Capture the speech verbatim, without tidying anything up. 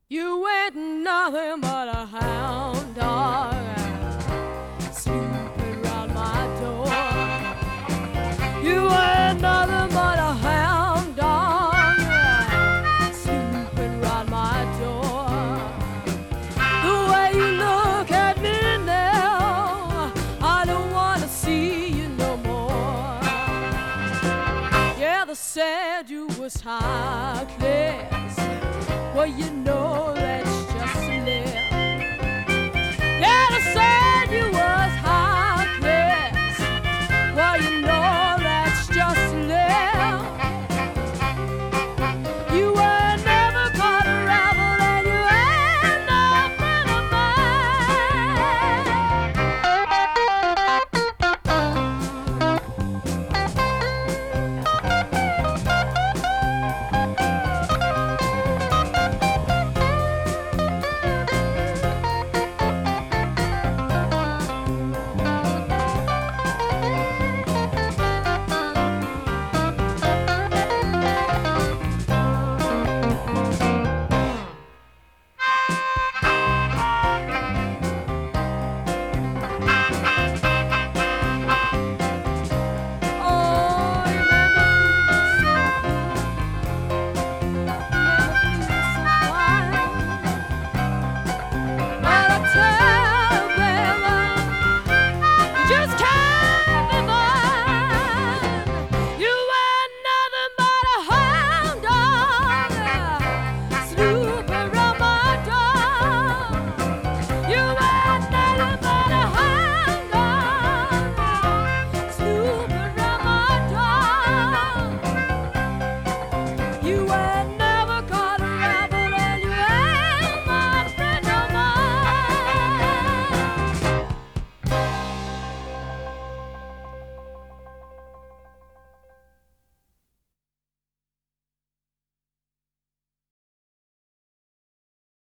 You ain't nothing but a hound dog snooping round my door. You ain't nothing but a hound dog snooping round my door. The way you look at me now, I don't want to see you no more. Yeah, they said you was heartless. Well, you know